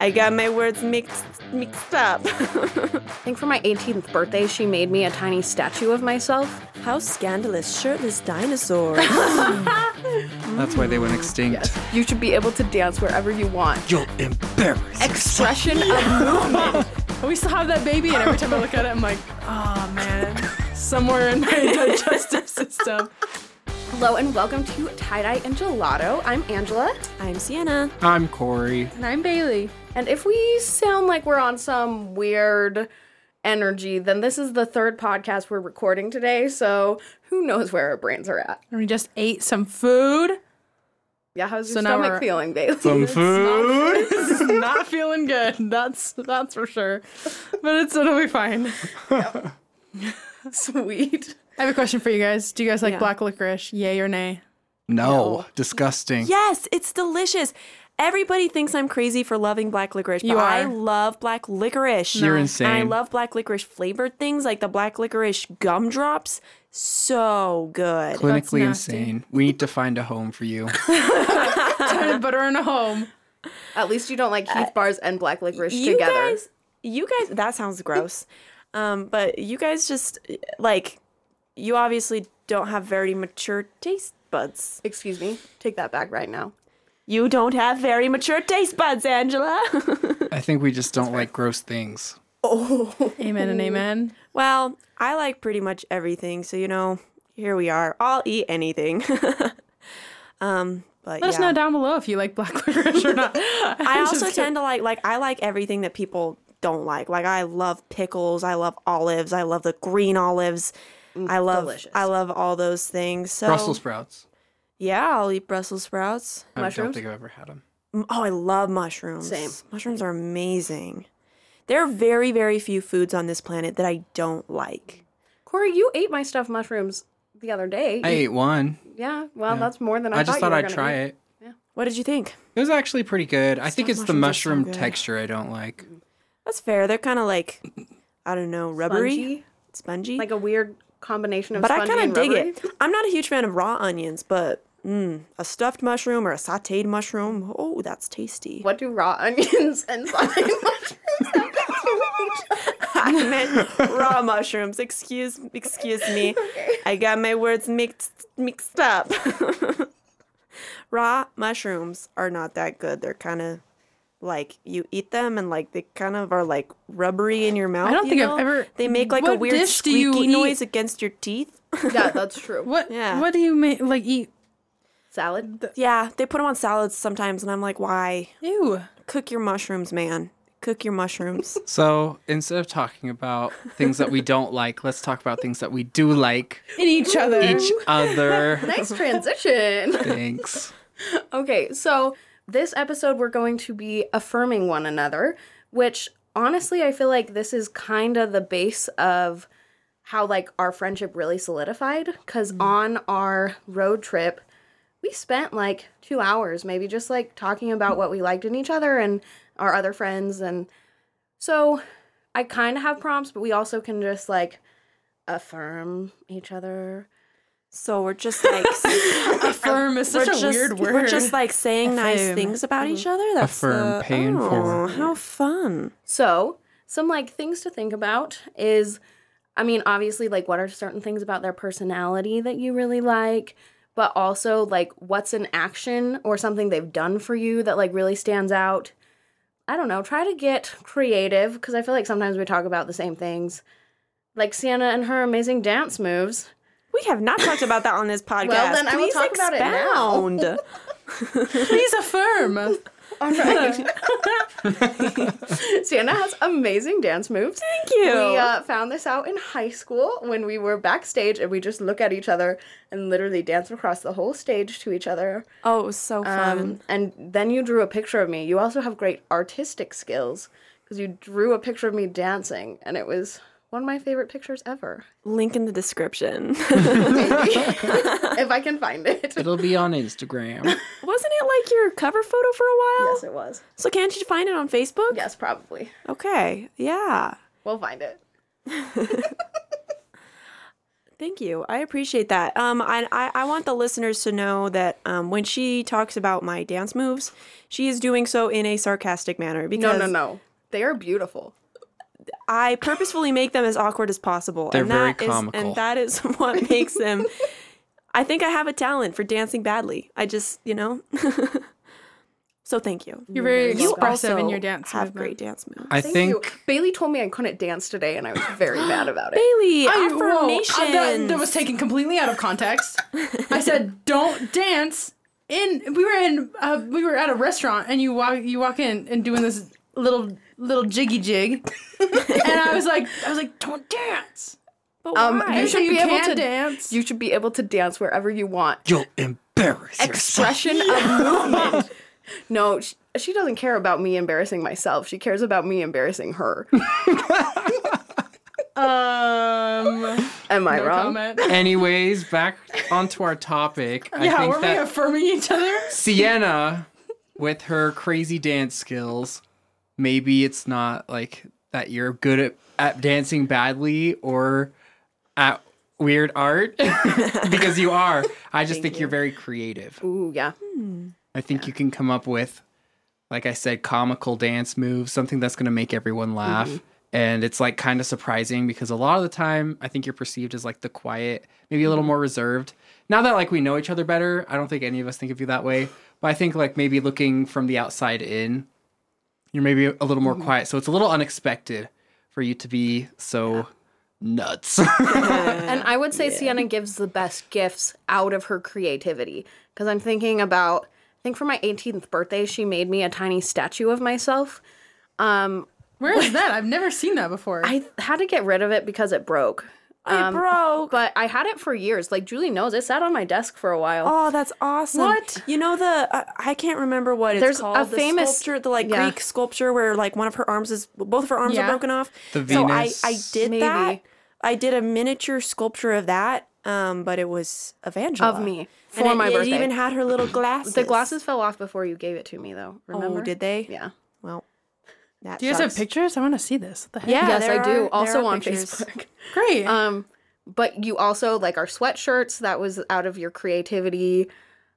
I got my words mixed up. I think for my 18th birthday, she made me a tiny statue of myself. How scandalous, shirtless dinosaurs. That's why they went extinct. You should be able to dance wherever you want. You'll embarrass Expression of movement. We still have that baby, and every time I look at it, I'm like, oh man, somewhere in my digestive system. Hello and welcome to Tie-Dye and Gelato. I'm Angela. I'm Sienna. I'm Corey. And I'm Bailey. And if we sound like we're on some weird energy, then this is the third podcast we're recording today, so who knows where our brains are at. And we just ate some food. Yeah, how's your So now stomach we're- feeling, Bailey? Some food. This is not feeling good. That's for sure. But it'll be fine. Sweet. I have a question for you guys. Do you guys like Yeah. black licorice? Yay or nay? No, disgusting. Yes, it's delicious. Everybody thinks I'm crazy for loving black licorice, but You I are. love black licorice. You're And insane. I love black licorice flavored things like the black licorice gumdrops. So good. Clinically nasty. insane. We need to find a home for you. Trying to butter in a home. At least you don't like Heath bars and black licorice You together. guys, that sounds gross. But you guys just, like, you obviously don't have very mature taste buds. Excuse me. Take that back right now. You don't have very mature taste buds, Angela. I think we just don't like gross things. Amen and amen. Well, I like pretty much everything, so, here we are. I'll eat anything. But Let us know down below if you like black licorice or not. I also tend to I like everything that people don't like. Like, I love pickles. I love olives. I love the green olives. Delicious. I love all those things. So Brussels sprouts. yeah, I'll eat Brussels sprouts. I don't Mushrooms? think I've ever had them. Oh, I love mushrooms. Same. Mushrooms are amazing. There are very, very few foods on this planet that I don't like. Corey, you ate my stuffed mushrooms the other day. I ate one. Yeah, well, that's more than I I just thought you were I'd gonna try eat. it. What did you think? It was actually pretty good. I think Stuffed it's the mushrooms are so mushroom good. texture I don't like. That's fair. They're kind of like, I don't know, rubbery, Spongy? spongy. Like a weird combination of But I spongy kind of and dig rubbery. it. I'm not a huge fan of raw onions, but a stuffed mushroom or a sautéed mushroom, oh, that's tasty. What do raw onions and sauteed mushrooms have to do with each other? I meant raw mushrooms. Excuse me. I got my words mixed up. Raw mushrooms are not that good. They're kind of like you eat them and like they kind of are like rubbery in your mouth. I don't you think I've know? ever- They make like a What weird dish do you squeaky eat? noise against your teeth. Yeah, that's true. What Yeah. What do you eat? Salad? Yeah, they put them on salads sometimes, and I'm like, why? Ew. Cook your mushrooms, man. Cook your mushrooms. So instead of talking about things that we don't like, let's talk about things that we do like. In each other. Each other. Nice transition. Thanks. Okay, so this episode we're going to be affirming one another, which honestly I feel like this is kind of the base of how like our friendship really solidified, because on our road trip we spent like 2 hours maybe just like talking about what we liked in each other and our other friends. And so I kind of have prompts, but we also can just like affirm each other. So we're just like Affirm is such a weird word. We're just like saying nice Affirm. things about each other. That's Affirm, paying oh, forward. how fun. So, some like things to think about is, I mean, obviously, like what are certain things about their personality that you really like, but also like what's an action or something they've done for you that like really stands out. I don't know, try to get creative, because I feel like sometimes we talk about the same things. Like Sienna and her amazing dance moves. We have not talked about that on this podcast. Well, then I will Please talk about it now. expound. Please affirm. All right. Sienna has amazing dance moves. Thank you. We found this out in high school when we were backstage and we just look at each other and literally dance across the whole stage to each other. Oh, it was so fun. And then you drew a picture of me. You also have great artistic skills because you drew a picture of me dancing, and it was one of my favorite pictures ever. Link in the description. If I can find it. It'll be on Instagram. Wasn't it like your cover photo for a while? Yes, it was. So can't you find it on Facebook? Yes, probably. Okay. Yeah. We'll find it. Thank you. I appreciate that. I want the listeners to know that when she talks about my dance moves, she is doing so in a sarcastic manner because No. They are beautiful. I purposefully make them as awkward as possible. They're and very that is- comical. and that is what makes them. I think I have a talent for dancing badly. I just, So thank you. You're very You expressive in also your dance have movement. great dance moves. I Thank you. think Bailey told me I couldn't dance today, and I was very mad about it. Bailey, Whoa, affirmations. that was taken completely out of context. I said, "Don't dance." We were at a restaurant, and you walk in and doing this little jiggy jig, and I was like, "Don't dance." But why? You So should you be able can to dance. You should be able to dance wherever you want. you'll embarrass yourself. Expression of movement. No, she doesn't care about me embarrassing myself. She cares about me embarrassing her. Am I No wrong? comment. Anyways, back onto our topic. I Yeah, think were we that affirming each other? Sienna, with her crazy dance skills, maybe it's not like that you're good at dancing badly or at weird art because you are. I just think you're very creative. Ooh, yeah. I think you can come up with, like I said, comical dance moves, something that's going to make everyone laugh. And it's like kind of surprising because a lot of the time I think you're perceived as like the quiet, maybe a little more reserved. Now that like we know each other better, I don't think any of us think of you that way. But I think like maybe looking from the outside in, you're maybe a little more quiet. So it's a little unexpected for you to be so nuts. And I would say Sienna gives the best gifts out of her creativity. Because I'm thinking about, I think for my 18th birthday, she made me a tiny statue of myself. Where is that? I've never seen that before. I had to get rid of it because it broke. It broke. But I had it for years. Like Julie knows, it sat on my desk for a while. Oh, that's awesome. What? You know I can't remember what it's There's called. a the famous- sculpture, the like yeah. Greek sculpture where like one of her arms is, both of her arms Yeah. are broken off. The So Venus. I did Maybe. that. I did a miniature sculpture of that, but it was of Angela. Of me. And For my birthday. It even had her little glasses. The glasses fell off before you gave it to me, though. Remember? Oh, did they? Yeah. Well, that Do you guys have sucks. pictures? I want to see this. What the heck? Yeah, Yes, there I do. are- Also there are on pictures. Facebook. Great. But you also like our sweatshirts. That was out of your creativity.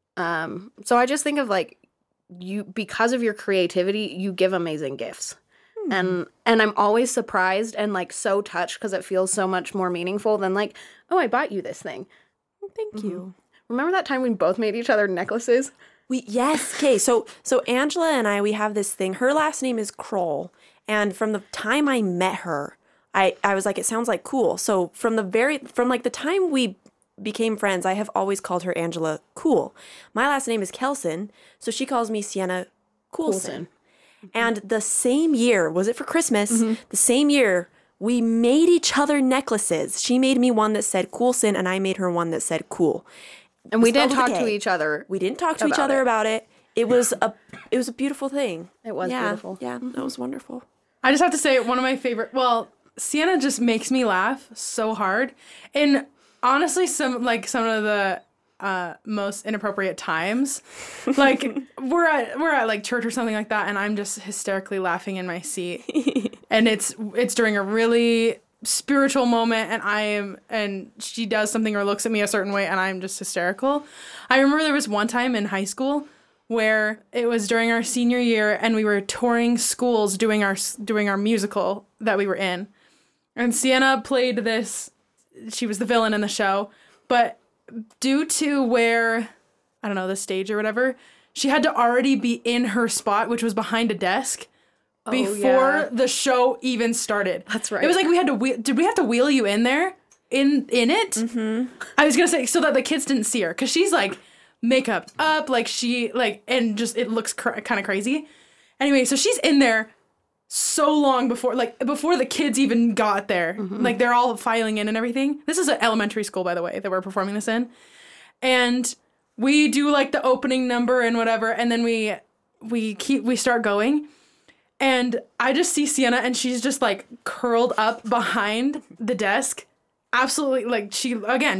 So I just think of like you, because of your creativity, you give amazing gifts. And I'm always surprised and like so touched because it feels so much more meaningful than like, oh, I bought you this thing. Thank you. Remember that time we both made each other necklaces? Yes. Okay. So Angela and I, we have this thing. Her last name is Kroll, and from the time I met her, I was like, it sounds like cool. So from like the time we became friends, I have always called her Angela Cool. My last name is Kelson, so she calls me Sienna Coulson. And the same year, was it for Christmas? The same year, we made each other necklaces. She made me one that said Coulson, and I made her one that said Cool. And we didn't spelled talk with a to K. each other. We didn't talk to each About other it. about it. It was a beautiful thing. It was Yeah, beautiful. Yeah, that was wonderful. I just have to say, one of my favorite. Well, Sienna just makes me laugh so hard, and honestly, some of the most inappropriate times, like we're at like church or something like that, and I'm just hysterically laughing in my seat, and it's during a really spiritual moment, and she does something or looks at me a certain way, and I'm just hysterical. I remember there was one time in high school where it was during our senior year and we were touring schools doing our musical that we were in. And Sienna played this, she was the villain in the show, but due to where, I don't know, the stage or whatever, she had to already be in her spot, which was behind a desk, before the show even started. That's right. It was like did we have to wheel you in there? In it? Mm-hmm. I was gonna say, so that the kids didn't see her, because she's like makeup up, like she like, and just it looks kind of crazy. Anyway, so she's in there so long before the kids even got there. Like they're all filing in and everything. This is an elementary school, by the way, that we're performing this in, and we do like the opening number and whatever, and then we start going. And I just see Sienna, and she's just like curled up behind the desk, absolutely like she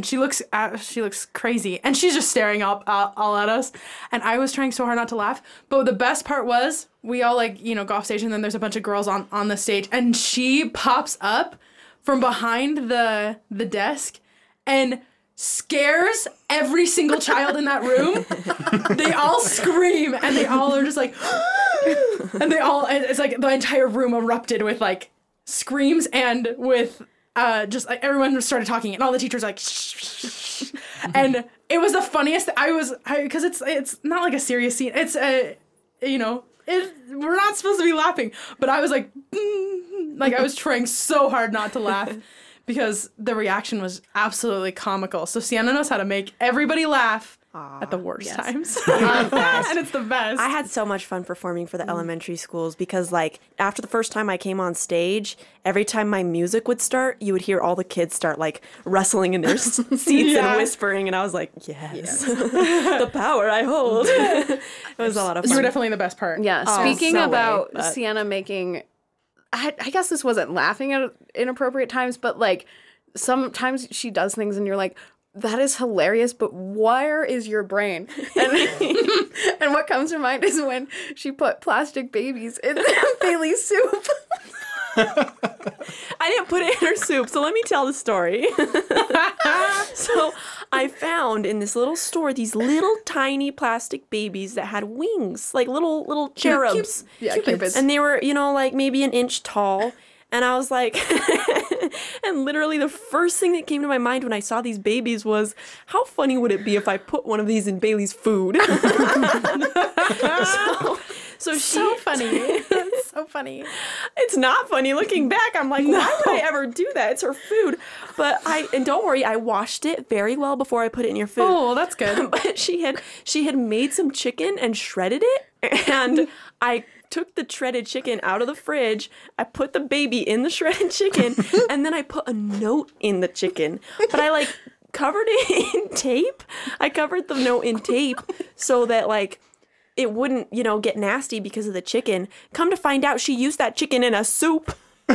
looks crazy, and she's just staring all at us. And I was trying so hard not to laugh, but the best part was we all like go off stage, and then there's a bunch of girls on the stage, and she pops up from behind the desk, and scares every single child in that room. They all scream and they all are just like, and it's like the entire room erupted with like screams and with just like everyone started talking and all the teachers like, shh. And it was the funniest. Because it's not like a serious scene. It's we're not supposed to be laughing, but I was like I was trying so hard not to laugh. Because the reaction was absolutely comical. So Sienna knows how to make everybody laugh at the worst times. And it's the best. I had so much fun performing for the elementary schools because, like, after the first time I came on stage, every time my music would start, you would hear all the kids start, like, wrestling in their seats and whispering. And I was like, yes. The power I hold. It was a lot of fun. You were definitely the best part. Yeah. Speaking about Sienna making... I guess this wasn't laughing at inappropriate times, but like sometimes she does things and you're like, that is hilarious, but where is your brain? And what comes to mind is when she put plastic babies in Bailey's soup. I didn't put it in her soup, so let me tell the story. So I found in this little store these little tiny plastic babies that had wings, like little cherubs. Cupids. And they were, like maybe an inch tall. And I was like, and literally the first thing that came to my mind when I saw these babies was, how funny would it be if I put one of these in Bailey's food? So funny. That's so funny. It's not funny looking back. I'm like, why would I ever do that? It's her food. But and don't worry, I washed it very well before I put it in your food. Oh, that's good. But she had made some chicken and shredded it, and I took the shredded chicken out of the fridge. I put the baby in the shredded chicken, and then I put a note in the chicken. But I covered it in tape. I covered the note in tape so that it wouldn't, get nasty because of the chicken. Come to find out, she used that chicken in a soup.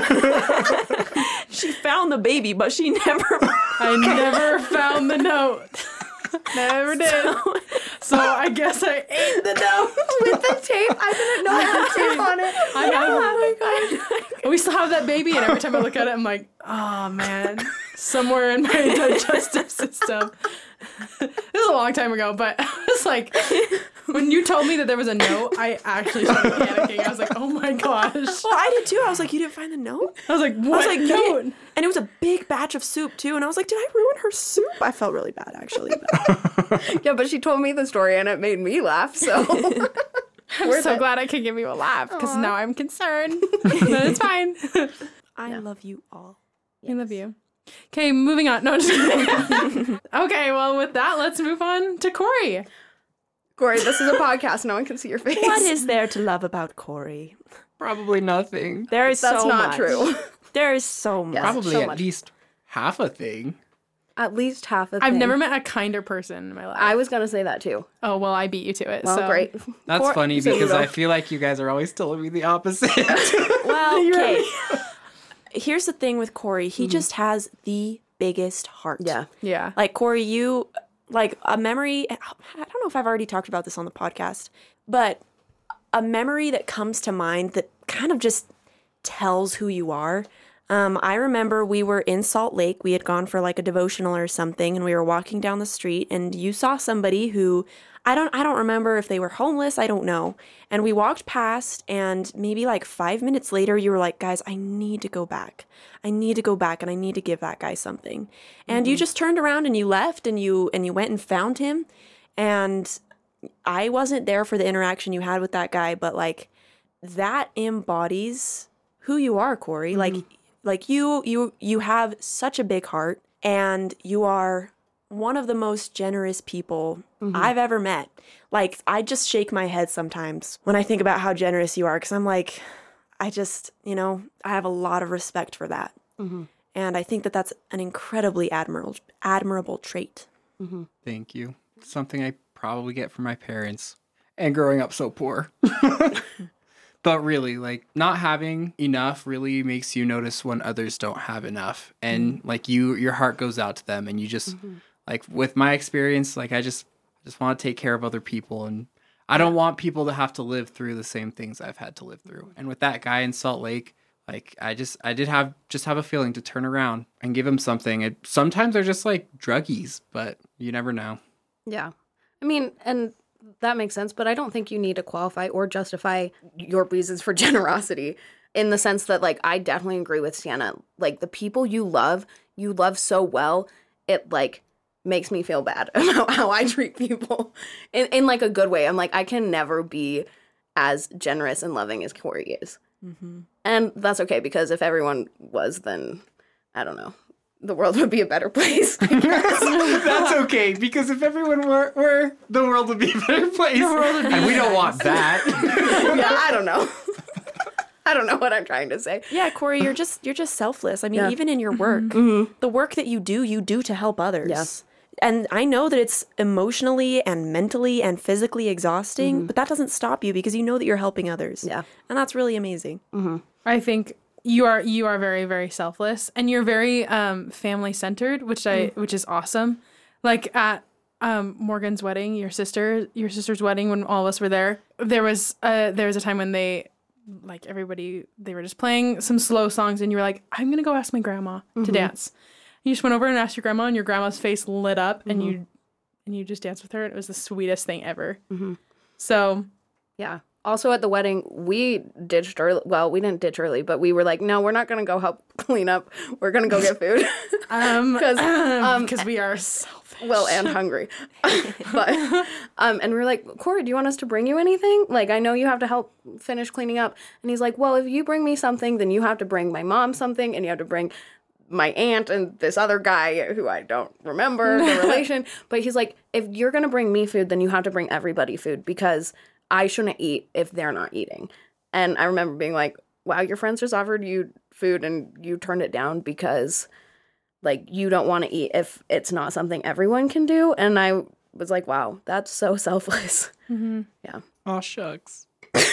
She found the baby, but she never... I never found the note. Never did. So I guess I ate the note With the tape. I didn't know I had tape on it. Oh my God. We still have that baby, and every time I look at it, I'm like, oh man, somewhere in my digestive system. This is a long time ago, but I was like, when you told me that there was a note, I actually started panicking. I was like, oh my gosh. Well, I did too. I was like, you didn't find the note? I was like, what? I was like, note? And it was a big batch of soup too. And I was like, did I ruin her soup? I felt really bad, actually. Yeah, but she told me the story and it made me laugh, so... I'm so glad I could give you a laugh, because now I'm concerned. But it's fine. I love you all. I love you. Okay, moving on. No, just kidding. Okay, well, with that, let's move on to Corey. Corey, this is a podcast. No one can see your face. What is there to love about Corey? Probably nothing. There is That's so not much. true. There is so much. Probably so at much. least half a thing. At least half of I've never met a kinder person in my life. I was going to say that too. Oh, well, I beat you to it. Well, so. great. That's funny so because you I know. feel like you guys are always telling me the opposite. Well, okay. Here's the thing with Corey. He just has the biggest heart. Yeah. Yeah. Like, Corey, you, a memory, I don't know if I've already talked about this on the podcast, but a memory that comes to mind that kind of just tells who you are. I remember we were in Salt Lake. We had gone for a devotional or something, and we were walking down the street, and you saw somebody who I don't remember if they were homeless. I don't know. And we walked past, and maybe 5 minutes later, you were like, guys, I need to go back. I need to go back, and I need to give that guy something. And you just turned around and you left, and you went and found him. And I wasn't there for the interaction you had with that guy, but that embodies who you are, Corey. You have such a big heart, and you are one of the most generous people I've ever met. I just shake my head sometimes when I think about how generous you are, because I'm like, I just, I have a lot of respect for that. And I think that that's an incredibly admirable trait. Thank you. Something I probably get from my parents and growing up so poor. But really, not having enough really makes you notice when others don't have enough. And your heart goes out to them, and you just with my experience, I just want to take care of other people, and I don't want people to have to live through the same things I've had to live through. And with that guy in Salt Lake, Like I did have a feeling to turn around and give him something. Sometimes they're just like druggies, but you never know. Yeah. I mean, and that makes sense, but I don't think you need to qualify or justify your reasons for generosity in the sense that, like, I definitely agree with Sienna. Like, the people you love so well, it, like, makes me feel bad about how I treat people in like, a good way. I'm like, I can never be as generous and loving as Corey is. Mm-hmm. And that's okay, because if everyone was, then, I don't know, the world would be a better place, I guess. That's okay, because if everyone were, the world would be a better place. And we don't want that. Yeah, I don't know. I don't know what I'm trying to say. Yeah, Corey, you're just selfless. I mean, even in your work, the work that you do to help others. Yes. And I know that it's emotionally and mentally and physically exhausting, but that doesn't stop you because you know that you're helping others. Yeah. And that's really amazing. Mm-hmm. I think you are very, very selfless, and you're very family centered, which is awesome. Like at Morgan's wedding, your sister's wedding, when all of us were there was a time when they were just playing some slow songs, and you were like, I'm gonna go ask my grandma to dance. You just went over and asked your grandma, and your grandma's face lit up, and you just danced with her, and it was the sweetest thing ever. So yeah. Also at the wedding, we ditched early. Well, we didn't ditch early, but we were like, no, we're not going to go help clean up. We're going to go get food. Because we are selfish. Well, and hungry. But and we were like, Corey, do you want us to bring you anything? Like, I know you have to help finish cleaning up. And he's like, well, if you bring me something, then you have to bring my mom something, and you have to bring my aunt and this other guy who I don't remember the relation. But he's like, if you're going to bring me food, then you have to bring everybody food, because I shouldn't eat if they're not eating. And I remember being like, wow, your friends just offered you food and you turned it down because, like, you don't want to eat if it's not something everyone can do. And I was like, wow, that's so selfless. Yeah. Oh, shucks.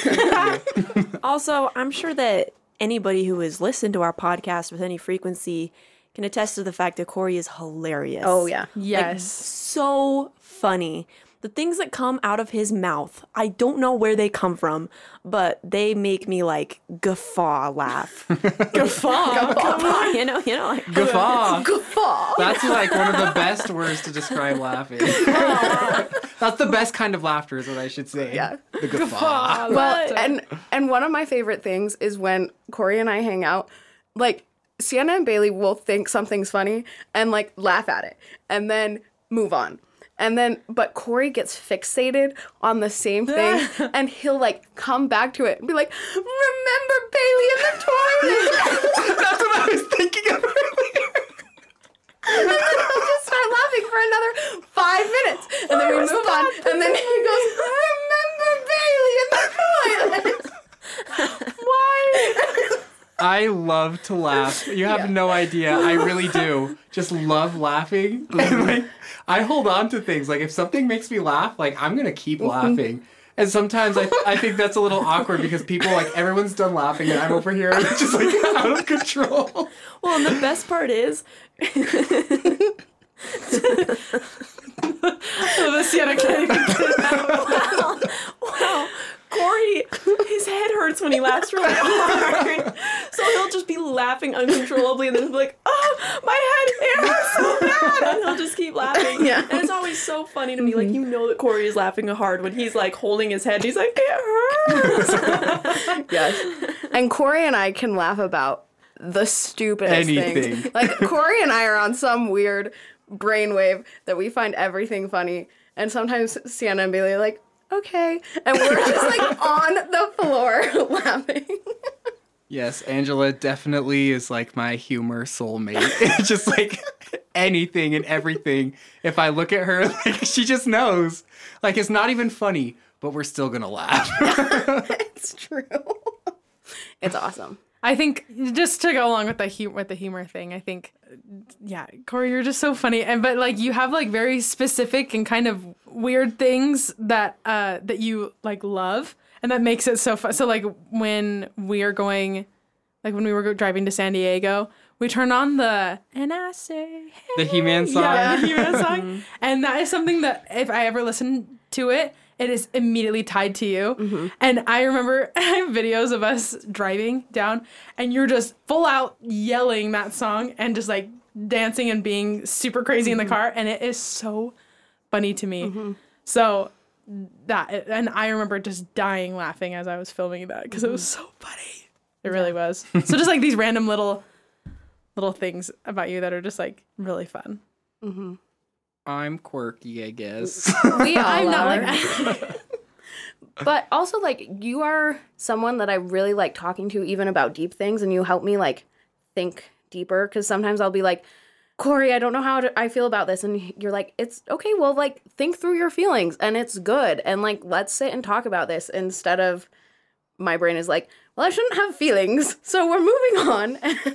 Also, I'm sure that anybody who has listened to our podcast with any frequency can attest to the fact that Corey is hilarious. Oh, yeah. yes. So funny. The things that come out of his mouth, I don't know where they come from, but they make me like guffaw laugh. Guffaw. You know, like Guffaw. Guffaw. That's like one of the best words to describe laughing. That's the best kind of laughter, is what I should say. Yeah. The guffaw. Well, and one of my favorite things is when Corey and I hang out, like, Sienna and Bailey will think something's funny and, like, laugh at it and then move on. And then, but Corey gets fixated on the same thing, and he'll, like, come back to it and be like, remember Bailey in the toilet? That's what I was thinking of earlier. And then he'll just start laughing for another 5 minutes. And then we move on, and then he goes, remember Bailey in the toilet? Why? I love to laugh. You have no idea. I really do. Just love laughing. And, like, I hold on to things. Like, if something makes me laugh, like, I'm going to keep laughing. And sometimes I think that's a little awkward because people, like, everyone's done laughing and I'm over here and it's just, like, out of control. Well, and the best part is... The Sienna can't even get it out. Wow. Corey, his head hurts when he laughs really hard. So he'll just be laughing uncontrollably and then he'll be like, oh, my head, it hurts so bad. And he'll just keep laughing. Yeah. And it's always so funny to me. Like, you know that Corey is laughing hard when he's, like, holding his head and he's like, it hurts. Yes. And Corey and I can laugh about the stupidest Anything. things. Like, Corey and I are on some weird brainwave that we find everything funny. And sometimes Sienna and Bailey are like, okay. And we're just, like, on the floor laughing. Yes, Angela definitely is, like, my humor soulmate. It's just, like, anything and everything. If I look at her, like, she just knows. Like, it's not even funny, but we're still gonna laugh. It's true. It's awesome. I think just to go along with the humor thing, I think, yeah, Corey, you're just so funny, but like you have like very specific and kind of weird things that you like love, and that makes it so fun. So like when we were driving to San Diego, we turned on the "And I Say Hey," The He-Man song. yeah, the He-Man song, and that is something that if I ever listen to it, it is immediately tied to you. And I remember I have videos of us driving down and you're just full out yelling that song and just like dancing and being super crazy in the car. And it is so funny to me. So and I remember just dying laughing as I was filming that because it was so funny. It really was. So just like these random little things about you that are just like really fun. I'm quirky, I guess. We all I'm not are. like that. But also, like, you are someone that I really like talking to, even about deep things, and you help me, like, think deeper, because sometimes I'll be like, Corey, I don't know how I feel about this, and you're like, it's okay, well, like, think through your feelings, and it's good, and, like, let's sit and talk about this, instead of my brain is like, well, I shouldn't have feelings, so we're moving on,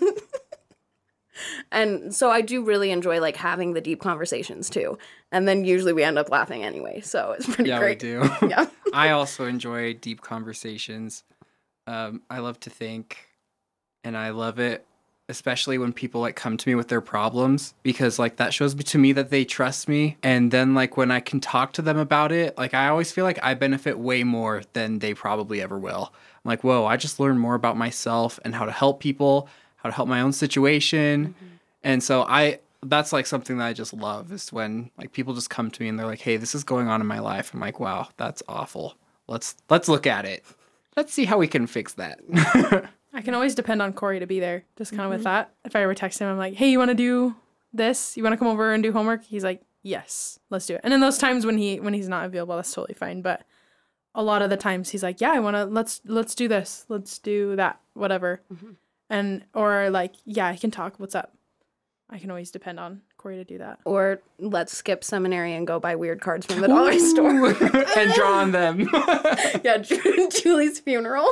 and so I do really enjoy, like, having the deep conversations, too, and then usually we end up laughing anyway, so it's pretty great. We do. Yeah. I also enjoy deep conversations. I love to think, and I love it, especially when people like come to me with their problems, because like that shows to me that they trust me. And then like when I can talk to them about it, like I always feel like I benefit way more than they probably ever will. I'm like, whoa, I just learned more about myself and how to help people, how to help my own situation. And so that's like something that I just love, is when like people just come to me and they're like, hey, this is going on in my life. I'm like, wow, that's awful. Let's look at it. Let's see how we can fix that. I can always depend on Corey to be there, just kind of with that. If I ever text him, I'm like, hey, you want to do this? You want to come over and do homework? He's like, yes, let's do it. And in those times when he's not available, that's totally fine. But a lot of the times he's like, yeah, I want to, let's do this. Let's do that, whatever. And, or like, yeah, I can talk. What's up? I can always depend on Corey to do that. Or let's skip seminary and go buy weird cards from the dollar store. And draw on them. Yeah, Julie's funeral.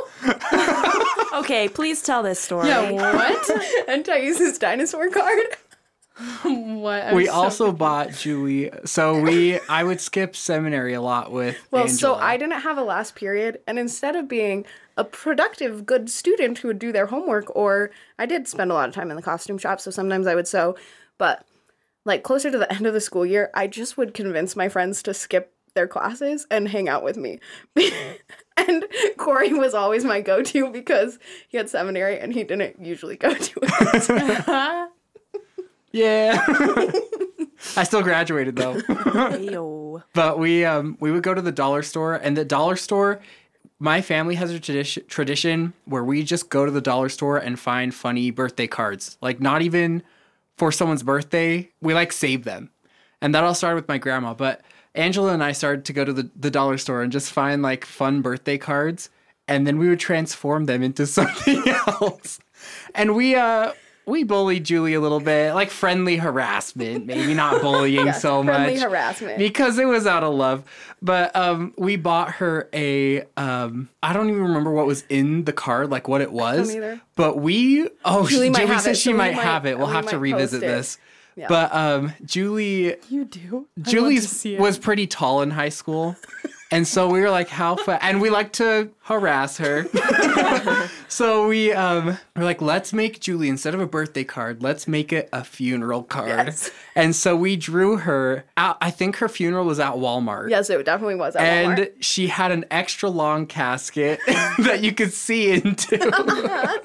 Okay, please tell this story. Yeah, what? And Thais' dinosaur card. What? We also bought Julie. So I would skip seminary a lot with Well, Angela. so I didn't have a last period, and instead of being a productive, good student who would do their homework, or I did spend a lot of time in the costume shop, so sometimes I would sew, but like closer to the end of the school year, I just would convince my friends to skip their classes and hang out with me. And Corey was always my go-to because he had seminary and he didn't usually go to it. Yeah. I still graduated though. Ayo. But we would go to the dollar store, and the dollar store, my family has a tradition where we just go to the dollar store and find funny birthday cards. Like not even for someone's birthday, we like save them. And that all started with my grandma, but Angela and I started to go to the dollar store and just find like fun birthday cards, and then we would transform them into something else. And we bullied Julie a little bit, like friendly harassment, maybe not bullying so much. Friendly harassment. Because it was out of love. But we bought her I don't even remember what was in the card, like what it was. don't either. But Julie might have said it, she so might have it. We'll have to revisit post it. this. Yeah. But Julie You do? Julie's was pretty tall in high school. And so we were like, how fun? And we like to harass her. So we were like, let's make Julie, instead of a birthday card, let's make it a funeral card. Yes. And so we drew her out. I think her funeral was at Walmart. Yes, it definitely was at And Walmart. she had an extra long casket that you could see into.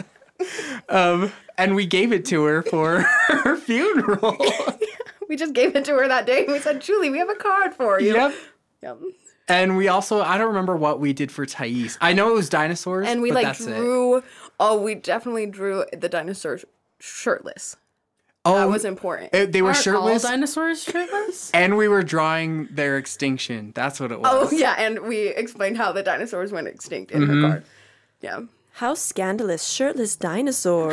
And we gave it to her for her funeral. We just gave it to her that day. We said, Julie, we have a card for you. Yep. And we also, I don't remember what we did for Thais. I know it was dinosaurs, And we but like that's it. drew, we definitely drew the dinosaurs shirtless. Oh, That was important. they were Aren't shirtless, all dinosaurs shirtless? and we were drawing their extinction. That's what it was. Oh, yeah, and we explained how the dinosaurs went extinct in her card. Yeah. How scandalous, shirtless dinosaurs.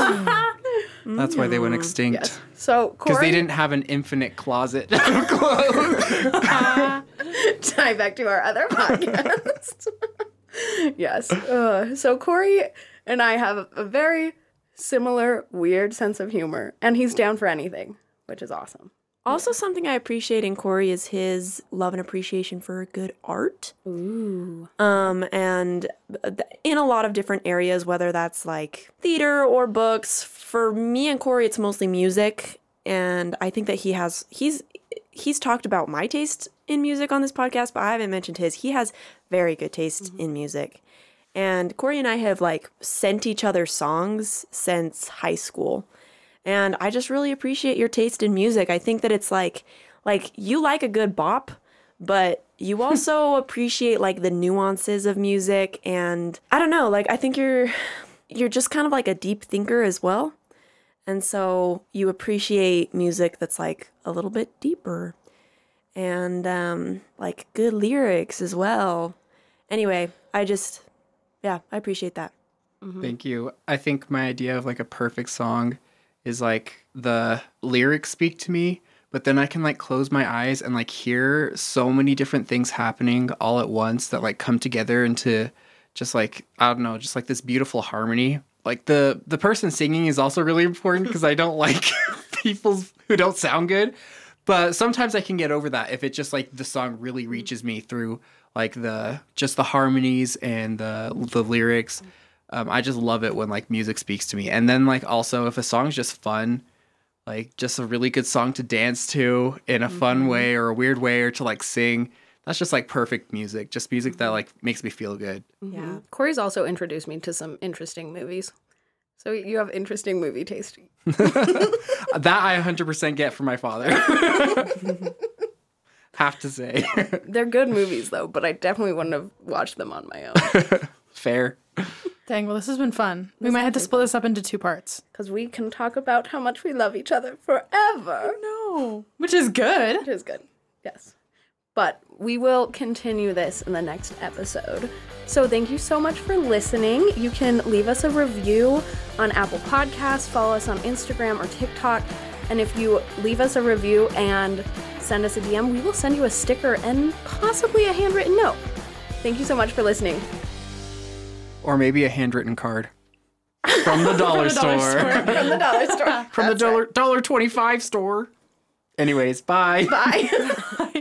That's why they went extinct. Yes. So, Because Corey, they didn't have an infinite closet of clothes. tie back to our other podcast. Yes. So, Corey and I have a very similar, weird sense of humor, and he's down for anything, which is awesome. Also, something I appreciate in Corey is his love and appreciation for good art. Ooh. And in a lot of different areas, whether that's like theater or books. For me and Corey, it's mostly music. And I think that he's he's talked about my taste in music on this podcast, but I haven't mentioned his. He has very good taste in music. And Corey and I have like sent each other songs since high school. And I just really appreciate your taste in music. I think that it's like you like a good bop, but you also appreciate like the nuances of music. And I don't know, like I think you're just kind of like a deep thinker as well. And so you appreciate music that's like a little bit deeper and like good lyrics as well. Anyway, I appreciate that. Thank you. I think my idea of like a perfect song is like the lyrics speak to me, but then I can like close my eyes and like hear so many different things happening all at once that like come together into just like, I don't know, just like this beautiful harmony. Like the person singing is also really important because I don't like people who don't sound good. But sometimes I can get over that if it just like the song really reaches me through like the harmonies and the lyrics. I just love it when like music speaks to me. And then like also if a song's just fun, like just a really good song to dance to in a fun way or a weird way or to like sing, that's just like perfect music. Just music that like makes me feel good. Yeah. Corey's also introduced me to some interesting movies. So you have interesting movie taste. That I 100% get from my father. Have to say. They're good movies though, but I definitely wouldn't have watched them on my own. Fair. Dang, well, this has been fun. We might have to split this up into 2 parts. Because we can talk about how much we love each other forever. No. Which is good. Which is good. Yes. But we will continue this in the next episode. So thank you so much for listening. You can leave us a review on Apple Podcasts, follow us on Instagram or TikTok. And if you leave us a review and send us a DM, we will send you a sticker and possibly a handwritten note. Thank you so much for listening. Or maybe a handwritten card. From the dollar store. From the dollar store. From the $1.25 store. Anyways, bye. Bye.